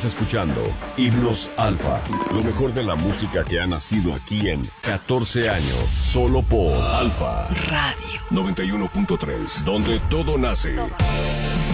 Estás escuchando Himnos Alfa, lo mejor de la música que ha nacido aquí en 14 años, solo por Alfa Radio 91.3, donde todo nace.